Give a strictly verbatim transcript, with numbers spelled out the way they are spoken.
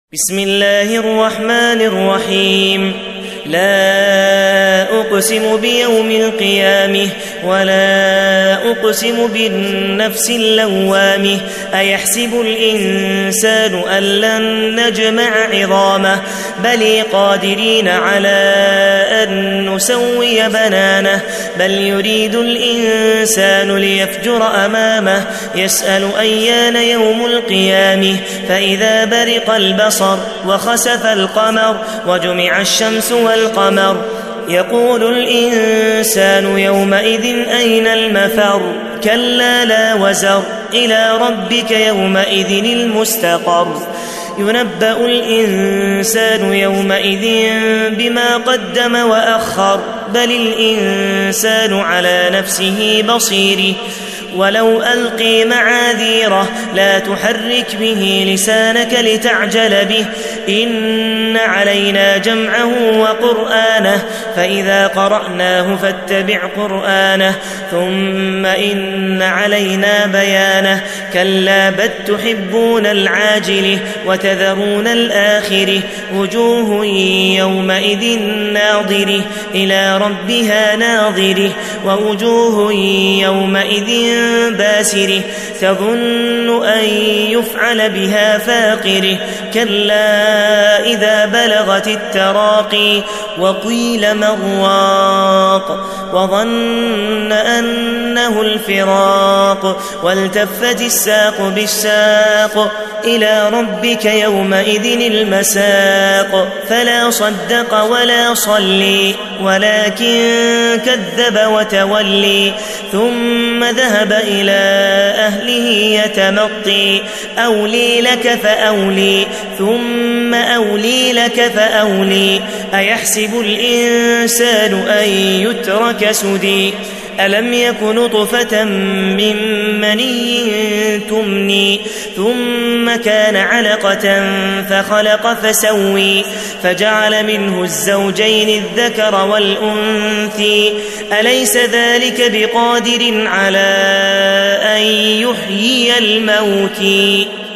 بسم الله الرحمن الرحيم. لا أقسم بيوم القيامة ولا أقسم بالنفس اللوامة أيحسب الإنسان أن لن نجمع عظامه بل قادرين على أن نسوي بنانه بل يريد الإنسان ليفجر أمامه يسأل أيان يوم القيامة فإذا برق البصر وخسف القمر وجمع الشمس والقمر يقول الإنسان يومئذ أين المفر كلا لا وزر إلى ربك يومئذ المستقر ينبأ الإنسان يومئذ بما قدم وأخر بل الإنسان على نفسه بصير ولو ألقي معاذيره لا تحرك به لسانك لتعجل به إن علينا جمعه وقرآنه فإذا قرأناه فاتبع قرآنه ثم إن علينا بيانه كلا بل تحبون العاجل وتذرون الآخر وجوه يومئذ ناظرة إلى ربها ناظرة ووجوه يومئذ باسرة تظن أن يفعل بها فاقرة كلا إذا بلغت التراقي وقيل من راق وظن أنه الفراق والتفت الساق بالساق إلى ربك يومئذ المساق فلا صدق ولا صلي ولكن كذب وتولي ثم ذهب إلى أهله يتمطي أولي لك فأولي ثم أولي لك فأولي أيحسب الإنسان أن يترك سدي ألم يك نطفة من مني تمني ثم كان علقة فخلق فسوي فجعل منه الزوجين الذكر والأنثي أليس ذلك بقادر على أن يحيي الموتى